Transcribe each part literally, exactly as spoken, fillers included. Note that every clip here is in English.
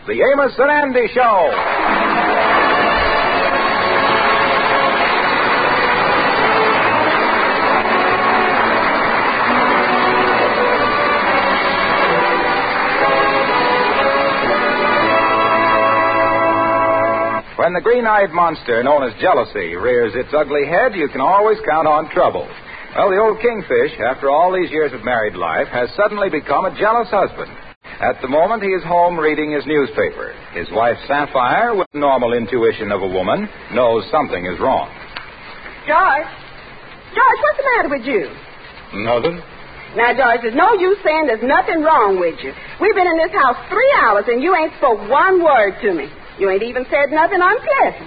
The Amos and Andy Show. When the green-eyed monster known as jealousy rears its ugly head, you can always count on trouble. Well, the old kingfish, after all these years of married life, has suddenly become a jealous husband. At the moment, he is home reading his newspaper. His wife, Sapphire, with the normal intuition of a woman, knows something is wrong. George. George, what's the matter with you? Nothing. Now, George, there's no use saying there's nothing wrong with you. We've been in this house three hours, and you ain't spoke one word to me. You ain't even said nothing unpleasant.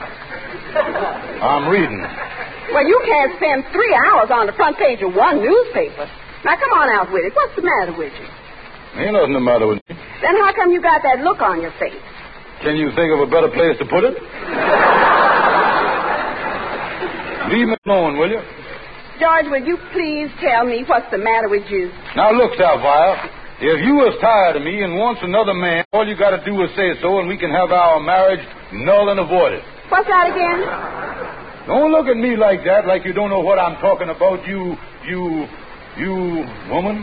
I'm reading. Well, you can't spend three hours on the front page of one newspaper. Now, come on out with it. What's the matter with you? Ain't nothing the matter with me. Then how come you got that look on your face? Can you think of a better place to put it? Leave me alone, will you? George, will you please tell me what's the matter with you? Now, look, Sapphire. If you was tired of me and wants another man, all you got to do is say so, and we can have our marriage null and avoided. What's that again? Don't look at me like that, like you don't know what I'm talking about, you, you, you woman.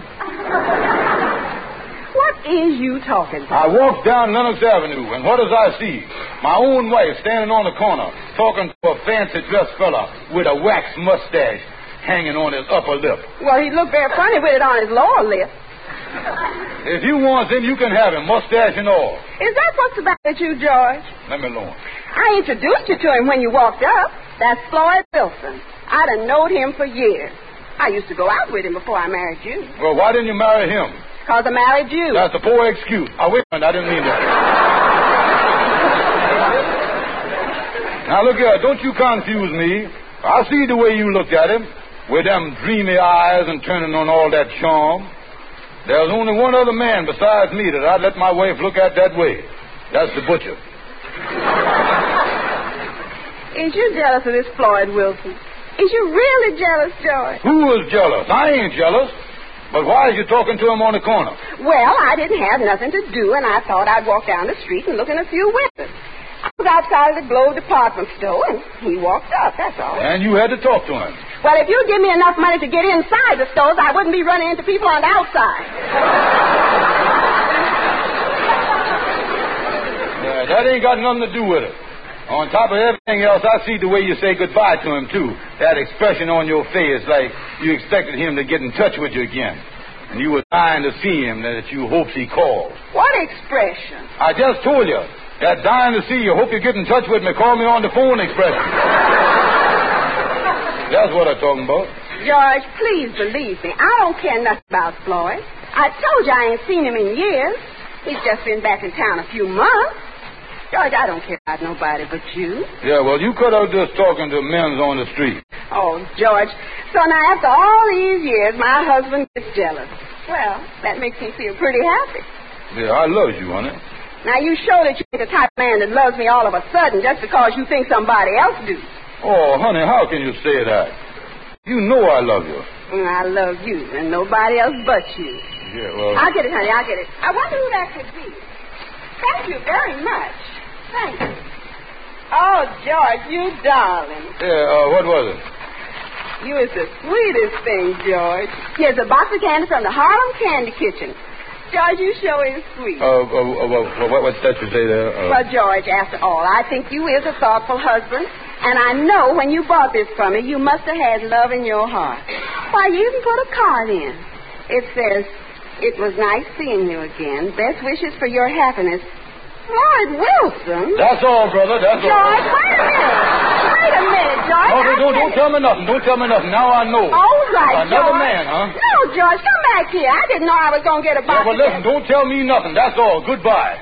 What is you talking I about? walked down Lenox Avenue, and what does I see? My own wife standing on the corner, talking to a fancy-dressed fella with a wax mustache hanging on his upper lip. Well, he looked very funny with it on his lower lip. If you want him, you can have him, mustache and all. Is that what's the matter with you, George? Let me alone. I introduced you to him when you walked up. That's Floyd Wilson. I'd have known him for years. I used to go out with him before I married you. Well, why didn't you marry him? Because I married you. That's a poor excuse. Oh, wait a minute, I didn't mean that. Now, look here, don't you confuse me. I see the way you looked at him, with them dreamy eyes and turning on all that charm. There's only one other man besides me that I'd let my wife look at that way. That's the butcher. Is you jealous of this Floyd Wilson? Is you really jealous, George? Who is jealous? I ain't jealous. But why is you talking to him on the corner? Well, I didn't have nothing to do, and I thought I'd walk down the street and look in a few windows. I was outside of the Globe department store, and he walked up, that's all. And you had to talk to him. Well, if you'd give me enough money to get inside the stores, I wouldn't be running into people on the outside. Yeah, that ain't got nothing to do with it. On top of everything else, I see the way you say goodbye to him, too. That expression on your face, like you expected him to get in touch with you again. And you were dying to see him, that you hoped he called. What expression? I just told you. That dying to see you, hope you get in touch with me, call me on the phone expression. That's what I'm talking about. George, please believe me. I don't care nothing about Floyd. I told you I ain't seen him in years. He's just been back in town a few months. George, I don't care about nobody but you. Yeah, well, you could have just talking to men on the street. Oh, George. So now after all these years, my husband gets jealous. Well, that makes me feel pretty happy. Yeah, I love you, honey. Now, you show that you ain't the type of man that loves me all of a sudden just because you think somebody else do. Oh, honey, how can you say that? You know I love you. Mm, I love you, and nobody else but you. Yeah, well... I'll get it, honey, I'll get it. I wonder who that could be. Thank you very much. Thank you. Oh, George, you darling. Yeah, uh, what was it? You is the sweetest thing, George. Here's a box of candy from the Harlem Candy Kitchen. George, you sure is sweet. Uh, uh, uh, uh what, what's that you say there? Uh... Well, George, after all, I think you is a thoughtful husband. And I know when you bought this for me, you must have had love in your heart. Why, you even put a card in. It says, "It was nice seeing you again. Best wishes for your happiness. Floyd Wilson." That's all, brother. That's George, all. George, wait a minute. Wait a minute, George. No, don't, don't, don't tell me nothing. Don't tell me nothing. Now I know. All right, Another George. man, huh? No, George, come back here. I didn't know I was going to get a box. Yeah, well, listen, don't tell me nothing. That's all. Goodbye.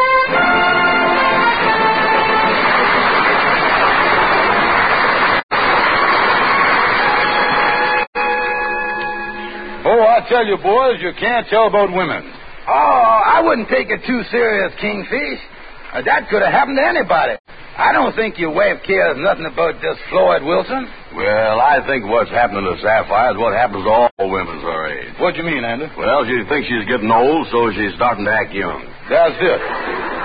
Oh, I tell you, boys, you can't tell about women. Oh, I wouldn't take it too serious, Kingfish. Uh, that could have happened to anybody. I don't think your wife cares nothing about this Floyd Wilson. Well, I think what's happening to Sapphire is what happens to all women her age. What do you mean, Andy? Well, she thinks she's getting old, so she's starting to act young. That's it.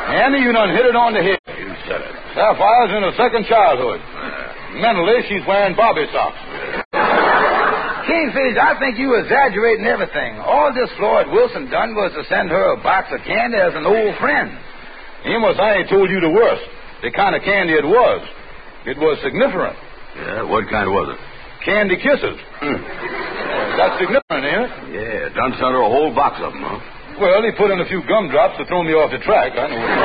Andy, you done hit it on the head. You said it. Sapphire's in her second childhood. Mentally, she's wearing bobby socks. Kingfish, I think you exaggerating everything. All this Floyd Wilson done was to send her a box of candy as an old friend. Amos, I ain't told you the worst. The kind of candy it was. It was signiferent. Yeah, what kind was it? Candy kisses. Hmm. That's significant, ain't it? Yeah, done sent her a whole box of them, huh? Well, he put in a few gumdrops to throw me off the track. I know what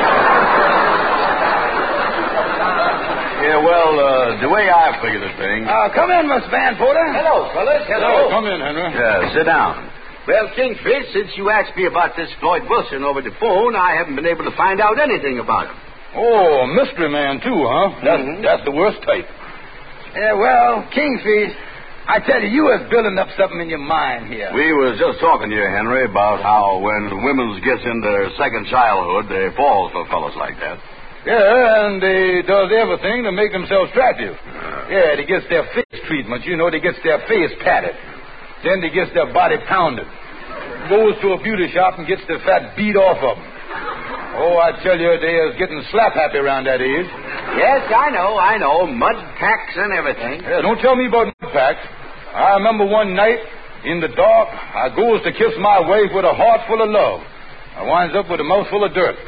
Yeah, well, uh, the way I figure this thing... Uh, come in, Miss Van Porter. Hello, fellas. Hello. Come in, Henry. Yeah, sit down. Well, Kingfish, since you asked me about this Floyd Wilson over the phone, I haven't been able to find out anything about him. Oh, mystery man, too, huh? That's, Mm-hmm. that's the worst type. Yeah, well, Kingfish, I tell you, you was building up something in your mind here. We was just talking to you, Henry, about how when women gets in their second childhood, they fall for fellas like that. Yeah, and they does everything to make themselves attractive. Yeah, they gets their face treatment, you know, they gets their face patted. Then they gets their body pounded. Goes to a beauty shop and gets the fat beat off of them. Oh, I tell you, they is getting slap happy around that age. Yes, I know, I know. Mud packs and everything. Yeah, don't tell me about mud packs. I remember one night, in the dark, I goes to kiss my wife with a heart full of love. I winds up with a mouth full of dirt.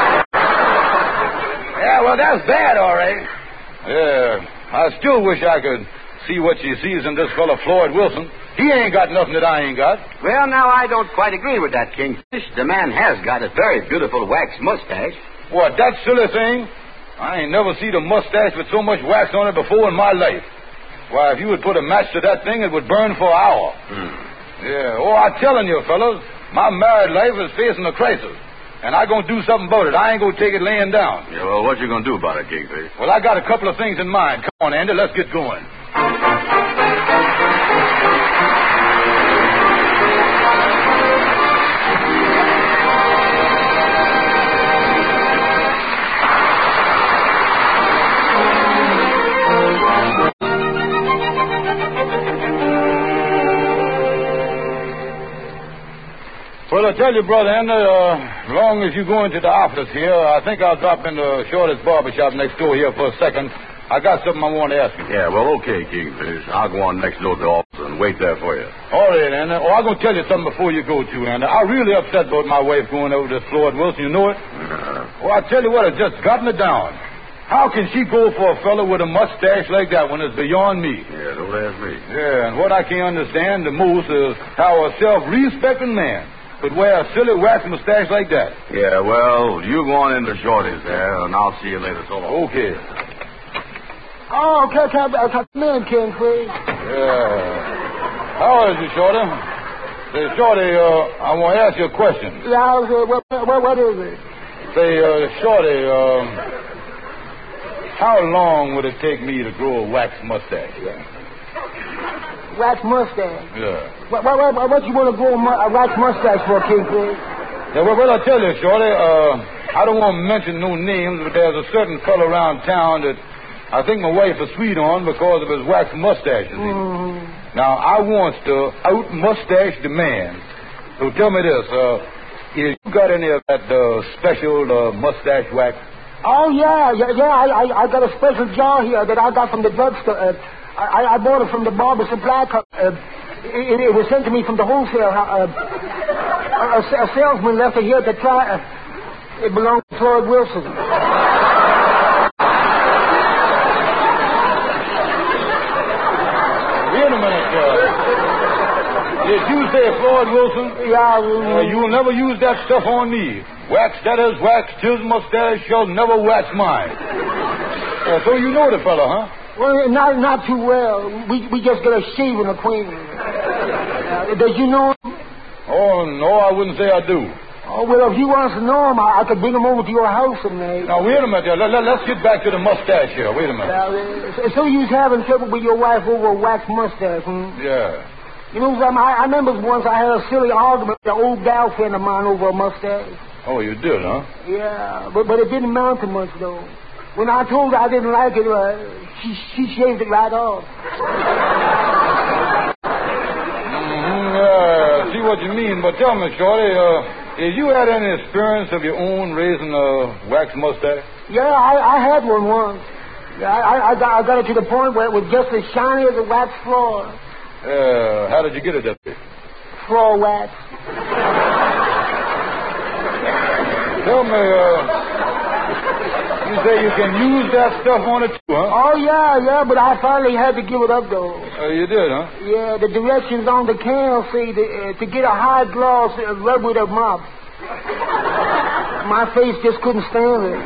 Yeah, well, that's bad, all right. Yeah, I still wish I could see what she sees in this fella Floyd Wilson. He ain't got nothing that I ain't got. Well, now, I don't quite agree with that, Kingfish. The man has got a very beautiful wax mustache. What, that silly thing? I ain't never seen a mustache with so much wax on it before in my life. Why, if you would put a match to that thing, it would burn for an hour. Hmm. Yeah, oh, I'm telling you, fellas, my married life is facing a crisis. And I'm going to do something about it. I ain't going to take it laying down. Yeah, well, what you going to do about it, Kingfish? Well, I got a couple of things in mind. Come on, Andy, let's get going. Well, I tell you, Brother Andy, uh, long as you go into the office here, I think I'll drop into Shorty's barbershop next door here for a second. I got something I want to ask you. Yeah, well, okay, Kingfish. I'll go on next door to the office and wait there for you. All right, Andy. Oh, I'm going to tell you something before you go, too, Andy. I'm really upset about my wife going over to Floyd Wilson. You know it? Uh, Well, I tell you what, it's just gotten her down. How can she go for a fellow with a mustache like that when it's beyond me? yeah, don't ask me. Yeah, and what I can't understand the most is how a self-respecting man could wear a silly wax mustache like that. Yeah, well, you go on into Shorty's there, and I'll see you later. So long. Okay. Oh, come, come, come in, Kingfish. Yeah. How is it, Shorty? Say, Shorty, uh, I want to ask you a question. Yeah, I was, uh, what, what, what is it? Say, uh, Shorty, um, how long would it take me to grow a wax mustache? Wax mustache. Yeah. What, what, what, what you want to grow a, mu- a wax mustache for, Kingfish? Yeah, well, well, I tell you, Shorty, uh, I don't want to mention no names, but there's a certain fellow around town that I think my wife is sweet on because of his wax mustache. Mm-hmm. Now, I wants to out-mustache the man. So tell me this, uh, you got any of that uh, special uh, mustache wax? Oh, yeah, yeah, yeah. I, I, I got a special jar here that I got from the drugstore. Uh, I, I bought it from the barber supply company. Uh, it, it was sent to me from the wholesale. Uh, a, a salesman left it here to try. Uh, it belonged to Floyd Wilson. Wait a minute, uh, did you say Floyd Wilson? Yeah. Uh, you'll never use that stuff on me. Wax that is wax, his mustache shall never wax mine. Uh, so you know the fellow, huh? Well, not not too well. We we just got a shaving acquaintance. Uh, does you know him? Oh, no, I wouldn't say I do. Oh, well, if he wants to know him, I, I could bring him over to your house and... Uh, Now, wait a minute. Let, let, let's get back to the mustache here. Wait a minute. uh, so you was having trouble with your wife over a wax mustache, hmm? Yeah. You know something? I, I remember once I had a silly argument with an old gal friend of mine over a mustache. Oh, you did, huh? Yeah, but, but it didn't amount to much, though. When I told her I didn't like it, uh, she, she shaved it right off. Mm-hmm, uh, see what you mean, but tell me, Shorty, uh, Did you had any experience of your own raising a wax mustache? Yeah, I, I had one once. Yeah, I, I, got, I got it to the point where it was just as shiny as a wax floor. Uh, how did you get it up there? Floor wax. Tell me, uh, you say you can use that stuff on it too, huh? Oh, yeah, yeah, but I finally had to give it up, though. Uh, you did, huh? Yeah, the directions on the can say to, uh, to get a high gloss, uh, rub with a mop. My face just couldn't stand it.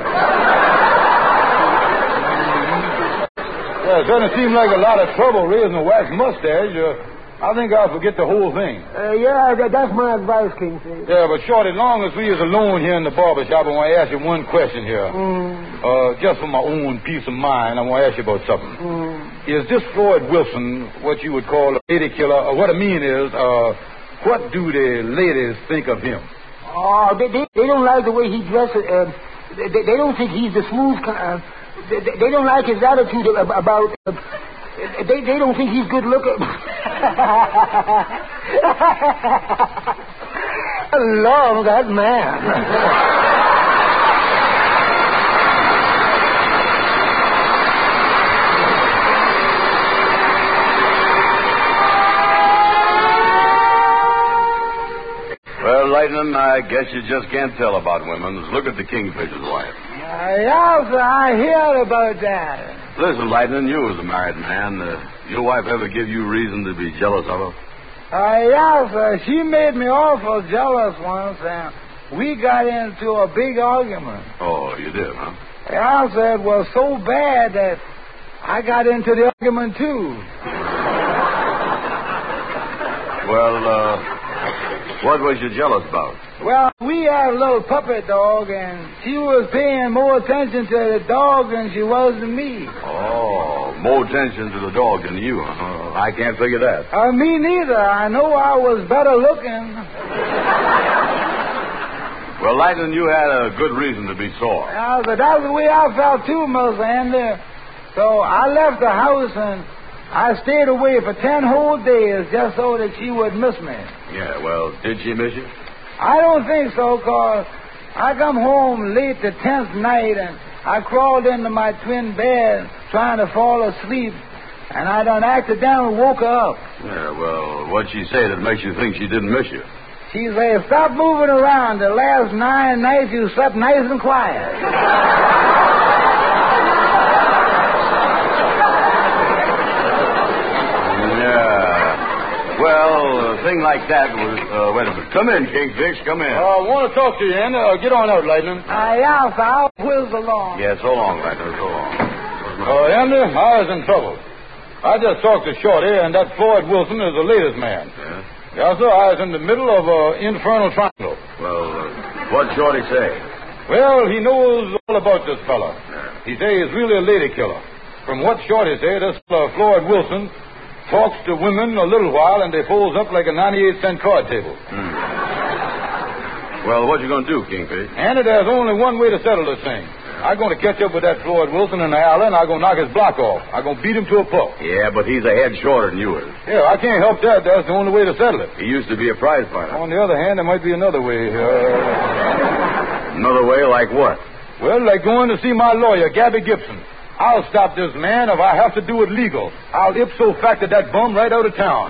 Yeah, it doesn't seem like a lot of trouble raising a wax mustache. Uh, I think I'll forget the whole thing. Uh, yeah, that, that's my advice, Kingfish. Yeah, but Shorty, long as we is alone here in the barber shop, I want to ask you one question here. Mm. Uh, just for my own peace of mind, I want to ask you about something. Mm. Is this Floyd Wilson what you would call a lady killer? Or what I mean is, uh, what do the ladies think of him? Oh, they, they, they don't like the way he dresses. Uh, they, they don't think he's the smooth kind. Uh, they, they don't like his attitude about... Uh, They they don't think he's good looking. I love that man. Well, Lightning, I guess you just can't tell about women. Look at the Kingfisher's wife. Uh, yeah, sir, I heard about that. Listen, Lightning, you as a married man, uh, your wife ever give you reason to be jealous of her? Uh, yeah, sir. She made me awful jealous once, and we got into a big argument. Oh, you did, huh? Yeah, sir. It was so bad that I got into the argument, too. Well, uh, what was you jealous about? Well, we had a little puppet dog, and she was paying more attention to the dog than she was to me. Oh, more attention to the dog than you, huh? I can't figure that. Uh, me neither. I know I was better looking. Well, Lightning, you had a good reason to be sore. Yeah, but that's the way I felt, too, Mister Andy. So I left the house, and I stayed away for ten whole days just so that she would miss me. Yeah, well, did she miss you? I don't think so, cause I come home late the tenth night, and I crawled into my twin bed trying to fall asleep, and I done accidentally woke her up. Yeah, well, what'd she say that makes you think she didn't miss you? She said, stop moving around. The last nine nights you slept nice and quiet. Well, a thing like that was... Uh, wait a minute. Come in, Kingfish. Come in. I uh, want to talk to you, Andy. Uh, get on out, Lightning. Uh, yeah, so I'll whiz along. Yeah, so long, Lightning. So long. Uh, Andy, I was in trouble. I just talked to Shorty, and that Floyd Wilson is the latest man. Yeah? Yeah, sir. I was in the middle of an infernal triangle. Well, uh, what'd Shorty say? Well, he knows all about this fella. He says he's really a lady killer. From what Shorty said, this uh, Floyd Wilson talks to women a little while, and they folds up like a ninety-eight cent card table. Hmm. Well, what you going to do, Kingfish? Andy, there's only one way to settle this thing. I'm going to catch up with that Floyd Wilson in the alley, and I'm going to knock his block off. I'm going to beat him to a pulp. Yeah, but he's a head shorter than you is. Yeah, I can't help that. That's the only way to settle it. He used to be a prize fighter. On the other hand, there might be another way. Uh... Another way like what? Well, like going to see my lawyer, Gabby Gibson. I'll stop this man if I have to do it legal. I'll ipso facto that bum right out of town.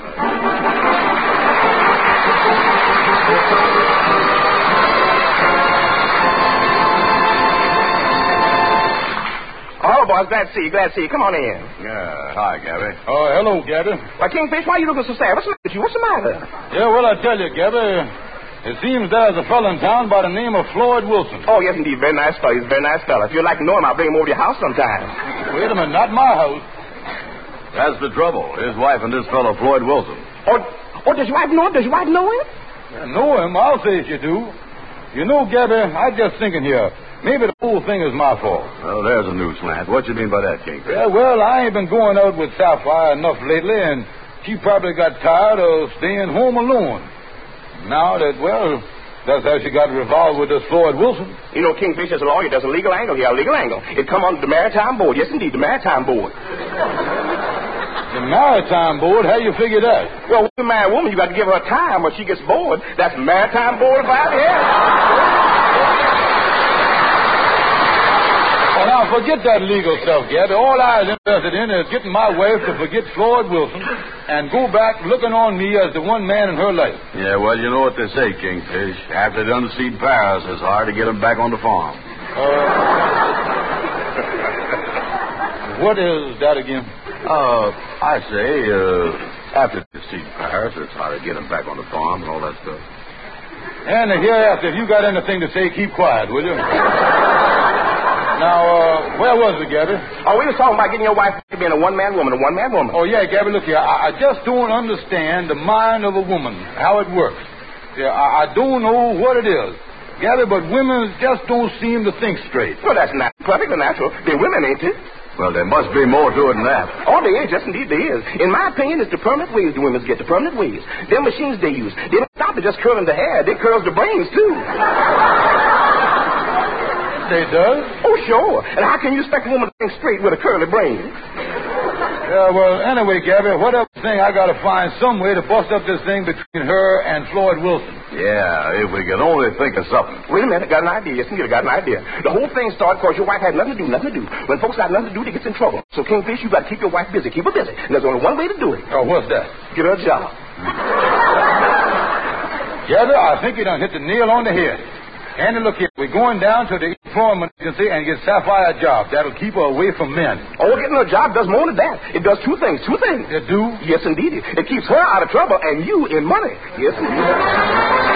Oh, boys, glad to see you, glad to see you. Come on in. Yeah, hi, Gabby. Oh, uh, hello, Gabby. Why, Kingfish, why are you looking so sad? What's the matter with you? What's the matter? Yeah, well, I tell you, Gabby, it seems there's a fellow in town by the name of Floyd Wilson. Oh, yes, indeed. Very nice fellow. He's a very nice fellow. If you'd like to know him, I'll bring him over to your house sometime. Wait a minute, not my house. That's the trouble. His wife and this fellow, Floyd Wilson. Oh, oh, does your wife know him? Does your wife know him? Yeah, know him? I'll say you do. You know, Gabby, I'm just thinking here. Maybe the whole thing is my fault. Well, there's a new slant. What you mean by that, Kingfish? Yeah, well, I ain't been going out with Sapphire enough lately, and she probably got tired of staying home alone. Now that, well, that's how she got involved with this Floyd Wilson. You know, Kingfish, as a lawyer, there's a legal angle here, a legal angle. It come under the Maritime Board. Yes, indeed, the Maritime Board. The maritime board? How you figure that? Well, when you marry a woman, you got to give her time when she gets bored. That's maritime board about it. Well, now, forget that legal stuff, Gabby. All I was interested in is getting my wife to forget Floyd Wilson and go back looking on me as the one man in her life. Yeah, well, you know what they say, Kingfish. After they unseed Paris, it's hard to get them back on the farm. Uh, what is that again? Uh, I say, uh, after they unseed Paris, it's hard to get them back on the farm and all that stuff. And hereafter, if you got anything to say, keep quiet, will you? Now, uh, where was we, Gabby? Oh, we were talking about getting your wife to be a one-man woman, a one-man woman. Oh, yeah, Gabby, look here. I, I just don't understand the mind of a woman, how it works. Yeah, I, I don't know what it is. Gabby, but women just don't seem to think straight. Well, that's not perfectly natural. They're women, ain't they? Well, there must be more to it than that. Oh, there is. Yes, indeed, there is. In my opinion, it's the permanent ways the women get, the permanent ways. Them machines they use, they don't stop at just curling the hair. They curls the brains, too. They does? Oh, sure. And how can you expect a woman to think straight with a curly brain? Yeah, well, anyway, Gabby, whatever thing, I got to find some way to bust up this thing between her and Floyd Wilson. Yeah, if we could only think of something. Wait a minute, I got an idea. Yes, indeed, I got an idea. The whole thing started because your wife had nothing to do, nothing to do. When folks got nothing to do, they get in trouble. So, Kingfish, you got to keep your wife busy. Keep her busy. And there's only one way to do it. Oh, what's that? Get her a job. Gabby, I think you done hit the nail on the head. Andy, look here. We're going down to the employment agency and get Sapphire a job. That'll keep her away from men. Oh, getting her a job does more than that. It does two things. Two things. It do? Yes, indeed. It keeps her out of trouble and you in money. Yes, indeed.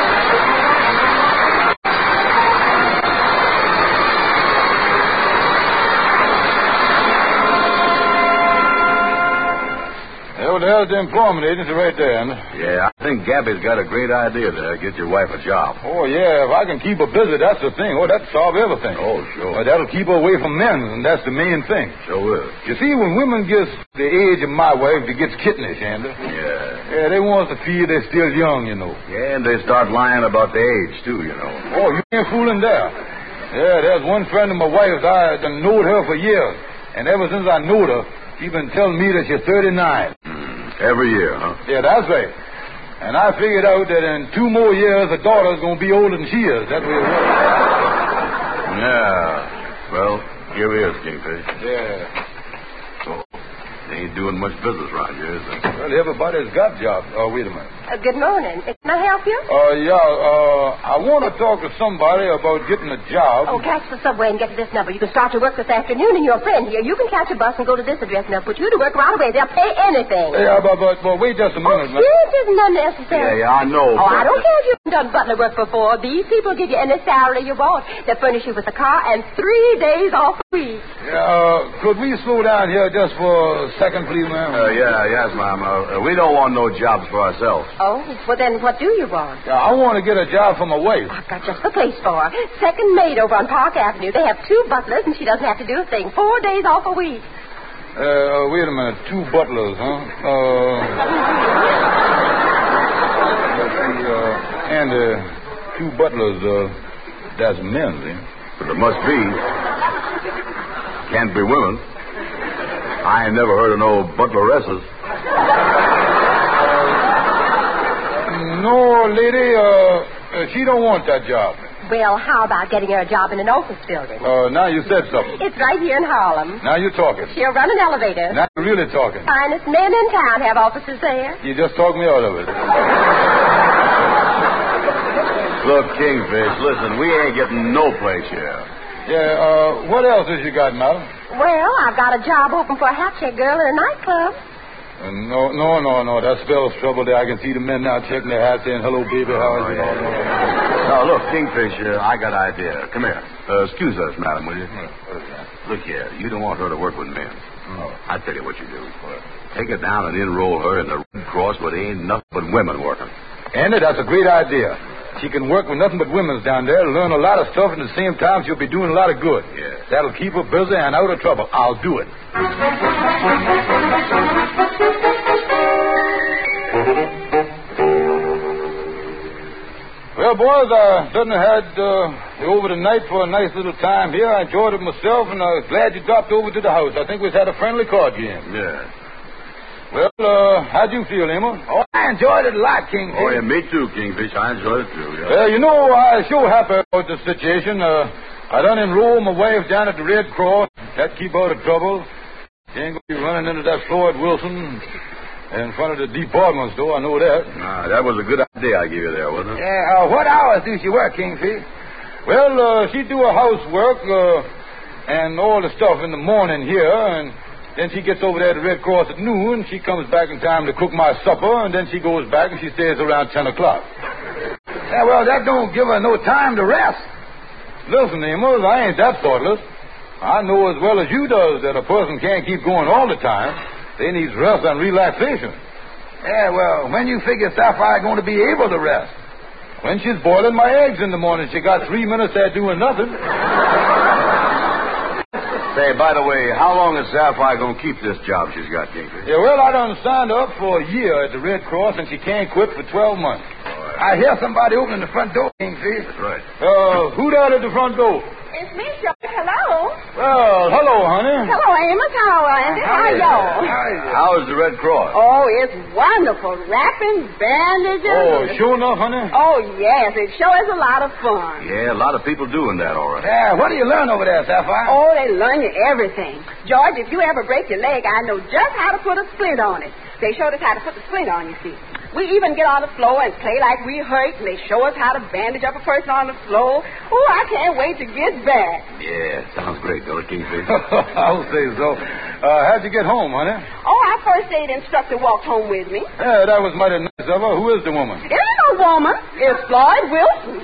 Well, there's the employment agency right there, Andy. Yeah, I think Gabby's got a great idea to get your wife a job. Oh, yeah, if I can keep her busy, that's the thing. Oh, that'll solve everything. Oh, sure. Uh, that'll keep her away from men, and that's the main thing. Sure is. You see, when women get the age of my wife, it gets kittenish, Andy. Yeah. Yeah, they want to feel they're still young, you know. Yeah, and they start lying about the age, too, you know. Oh, you ain't fooling there. Yeah, there's one friend of my wife's. I done knowed her for years, and ever since I knowed her, she's been telling me that she's thirty-nine. Every year, huh? Yeah, that's right. And I figured out that in two more years, the daughter's going to be older than she is. That's the way it works. Yeah. Well, here he is, Kingfish. Yeah. So, they ain't doing much business around here, is they? Well, everybody's got jobs. Oh, wait a minute. Uh, good morning. Can I help you? Uh, yeah, uh, I want to talk to somebody about getting a job. Oh, catch the subway and get to this number. You can start your work this afternoon, and your friend here, you can catch a bus and go to this address, and they'll put you to work right away. They'll pay anything. Yeah, but, but, but wait just a minute. Oh, it isn't unnecessary. Yeah, yeah, I know. Oh, I don't care if you've done butler work before. These people give you any salary you want. They'll furnish you with a car and three days off a week. Yeah, uh, could we slow down here just for a second, please, ma'am? Uh, yeah, yes, ma'am. Uh, we don't want no jobs for ourselves. Oh, well, then what do you want? Yeah, I want to get a job for my wife. I've got just the place for her. Second maid over on Park Avenue. They have two butlers, and she doesn't have to do a thing. Four days off a week. Uh, wait a minute. Two butlers, huh? Uh, let's see, uh, and, uh, two butlers, uh, that's men, see? But it must be. Can't be women. I ain't never heard of no butleresses. No, lady, uh, she don't want that job. Well, how about getting her a job in an office building? Uh, now you said something. It's right here in Harlem. Now you're talking. She'll run an elevator. Now you're really talking. Finest men in town have offices there. You just talked me out of it. Look, Kingfish, listen, we ain't getting no place here. Yeah, uh, what else has you got, madam? Well, I've got a job open for a hat check girl in a nightclub. Uh, no, no, no, no. That spells trouble there. I can see the men now checking their hats in. Hello, baby. How are you? Oh, yeah. Now, look, Kingfish, uh, I got an idea. Come here. Uh, excuse us, madam, will you? Look here. You don't want her to work with men. No. I tell you what you do. Take her down and enroll her in the Red Cross where there ain't nothing but women working. Andy, that's a great idea. She can work with nothing but women's down there, learn a lot of stuff, and at the same time she'll be doing a lot of good. Yeah. That'll keep her busy and out of trouble. I'll do it. Well, boys, I certainly had uh, over the night for a nice little time here. I enjoyed it myself, and I'm glad you dropped over to the house. I think we've had a friendly card game. Yeah. Well, uh, how'd you feel, Emma? Oh, I enjoyed it a lot, Kingfish. Oh, yeah, me too, Kingfish. I enjoyed it, too. Yeah. Well, you know, I sure happy about the situation. Uh, I done enrolled my wife down at the Red Cross. That keep out of trouble. She ain't going to be running into that Floyd Wilson in front of the department store. I know that. Nah, that was a good idea I gave you there, wasn't it? Yeah, uh, what hours do she work, Kingfish? Well, uh, she do her housework uh, and all the stuff in the morning here, and then she gets over there to the Red Cross at noon. She comes back in time to cook my supper, and then she goes back and she stays around ten o'clock. Yeah, well, that don't give her no time to rest. Listen, Amos, I ain't that thoughtless. I know as well as you does that a person can't keep going all the time. They need rest and relaxation. Yeah, well, when you figure Sapphire going to be able to rest? When she's boiling my eggs in the morning, she got three minutes there doing nothing. Say, by the way, how long is Sapphire going to keep this job she's got, Kingfish? Yeah, well, I done signed up for a year at the Red Cross, and she can't quit for twelve months. I hear somebody opening the front door, Kingfish. That's right. Uh, who down at the front door? It's me, George. Hello. Well, hello, honey. Hello, Amos. How are you? How are y'all? How's the Red Cross? Oh, it's wonderful. Wrapping bandages. Oh, sure enough, honey? Oh, yes. It sure is a lot of fun. Yeah, a lot of people doing that, all right. Yeah, what do you learn over there, Sapphire? Oh, they learn you everything. George, if you ever break your leg, I know just how to put a splint on it. They showed us how to put the splint on, you see. We even get on the floor and play like we hurt, and they show us how to bandage up a person on the floor. Oh, I can't wait to get back. Yeah, sounds great, don't it, Kingfish? I'll say so. Uh, how'd you get home, honey? Oh, our first aid instructor walked home with me. Yeah, that was mighty nice of her. Who is the woman? It ain't no woman. It's Floyd Wilson.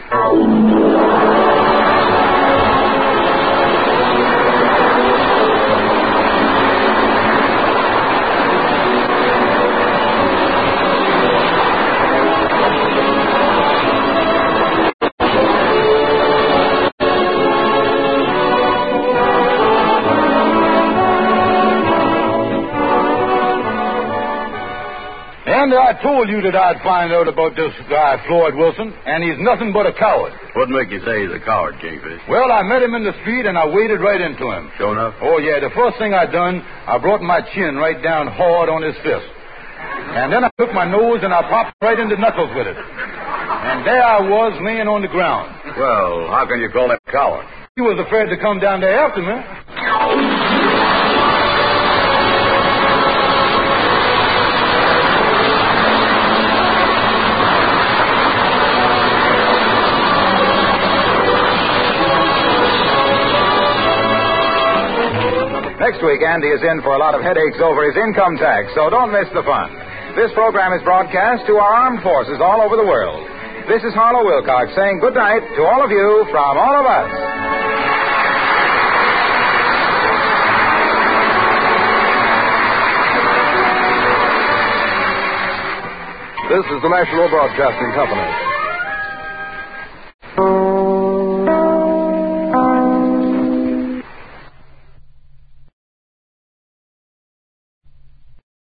And I told you that I'd find out about this guy, Floyd Wilson, and he's nothing but a coward. What'd make you say he's a coward, Kingfish? Well, I met him in the street, and I waded right into him. Sure enough? Oh, yeah, the first thing I done, I brought my chin right down hard on his fist. And then I took my nose and I popped right into knuckles with it. And there I was, laying on the ground. Well, how can you call him a coward? He was afraid to come down there after me. Next week, Andy is in for a lot of headaches over his income tax, so don't miss the fun. This program is broadcast to our armed forces all over the world. This is Harlow Wilcox saying good night to all of you from all of us. This is the National Broadcasting Company.